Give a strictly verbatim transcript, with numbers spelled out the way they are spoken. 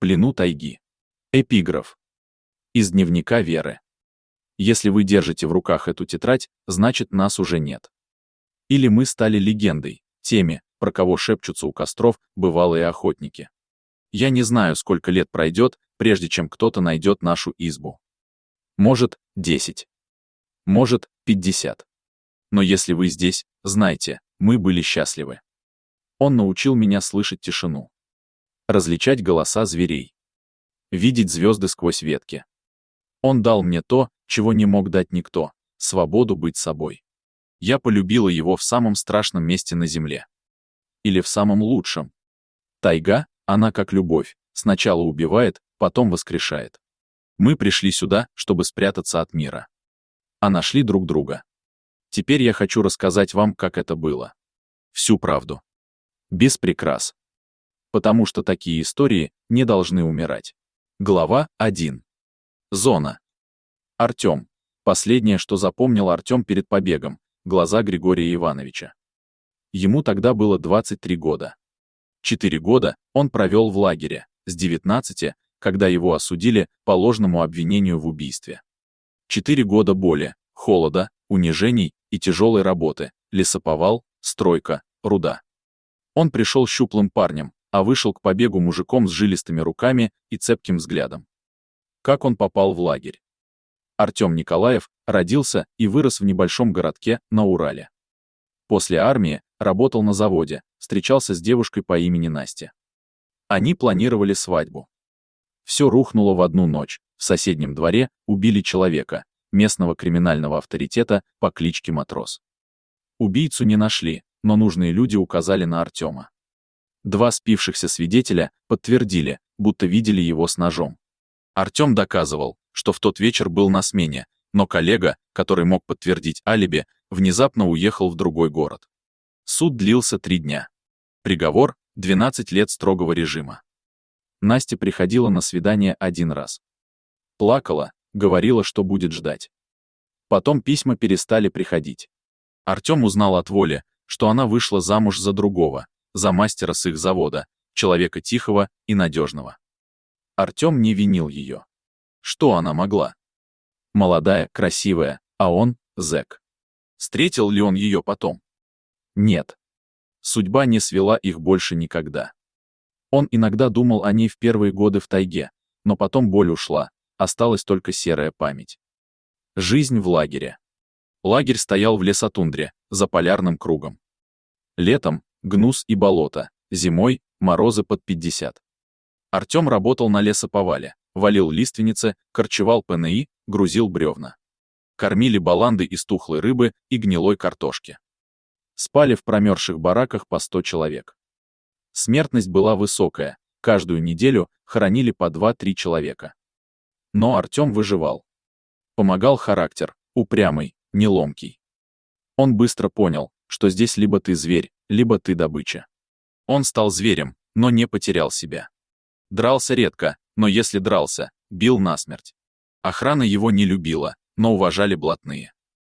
плену тайги. Эпиграф. Из дневника Веры. Если вы держите в руках эту тетрадь, значит, нас уже нет. Или мы стали легендой, теми, про кого шепчутся у костров бывалые охотники. Я не знаю, сколько лет пройдет, прежде чем кто-то найдет нашу избу. Может, десять. Может, пятьдесят. Но если вы здесь, знайте, мы были счастливы. Он научил меня слышать тишину. Различать голоса зверей. Видеть звезды сквозь ветки. Он дал мне то, чего не мог дать никто — свободу быть собой. Я полюбила его в самом страшном месте на земле. Или в самом лучшем. Тайга, она как любовь, сначала убивает, потом воскрешает. Мы пришли сюда, чтобы спрятаться от мира. А нашли друг друга. Теперь я хочу рассказать вам, как это было. Всю правду. Без прикрас. Потому что такие истории не должны умирать. Глава один. Зона. Артем. Последнее, что запомнил Артем перед побегом, глаза Григория Ивановича. Ему тогда было двадцать три года. Четыре года он провел в лагере, с девятнадцати, когда его осудили по ложному обвинению в убийстве. Четыре года боли, холода, унижений и тяжелой работы, лесоповал, стройка, руда. Он пришел щуплым парнем, а вышел к побегу мужиком с жилистыми руками и цепким взглядом. Как он попал в лагерь? Артем Николаев родился и вырос в небольшом городке на Урале. После армии работал на заводе, встречался с девушкой по имени Настя. Они планировали свадьбу. Все рухнуло в одну ночь. В соседнем дворе убили человека, местного криминального авторитета по кличке Матрос. Убийцу не нашли, но нужные люди указали на Артема. Два спившихся свидетеля подтвердили, будто видели его с ножом. Артем доказывал, что в тот вечер был на смене, но коллега, который мог подтвердить алиби, внезапно уехал в другой город. Суд длился три дня. Приговор — двенадцать лет строгого режима. Настя приходила на свидание один раз. Плакала, говорила, что будет ждать. Потом письма перестали приходить. Артем узнал от Воли, что она вышла замуж за другого, за мастера с их завода, человека тихого и надежного. Артем не винил ее. Что она могла? Молодая, красивая, а он — зэк. Встретил ли он ее потом? Нет. Судьба не свела их больше никогда. Он иногда думал о ней в первые годы в тайге, но потом боль ушла, осталась только серая память. Жизнь в лагере. Лагерь стоял в лесотундре, за полярным кругом. Летом — гнус и болото, зимой — морозы под пятьдесят. Артем работал на лесоповале, валил лиственницы, корчевал ПНИ, грузил бревна. Кормили баланды из тухлой рыбы и гнилой картошки. Спали в промерзших бараках по сто человек. Смертность была высокая, каждую неделю хоронили по два-три человека. Но Артем выживал. Помогал характер, упрямый, неломкий. Он быстро понял, что здесь либо ты зверь, либо ты добыча. Он стал зверем, но не потерял себя. Дрался редко, но если дрался, бил насмерть. Охрана его не любила, но уважали блатные.